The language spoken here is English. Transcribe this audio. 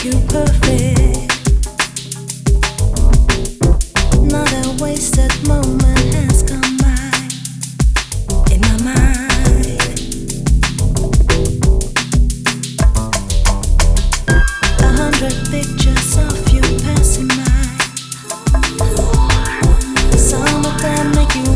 you perfect. Not a wasted moment has come by in my mind. 100 pictures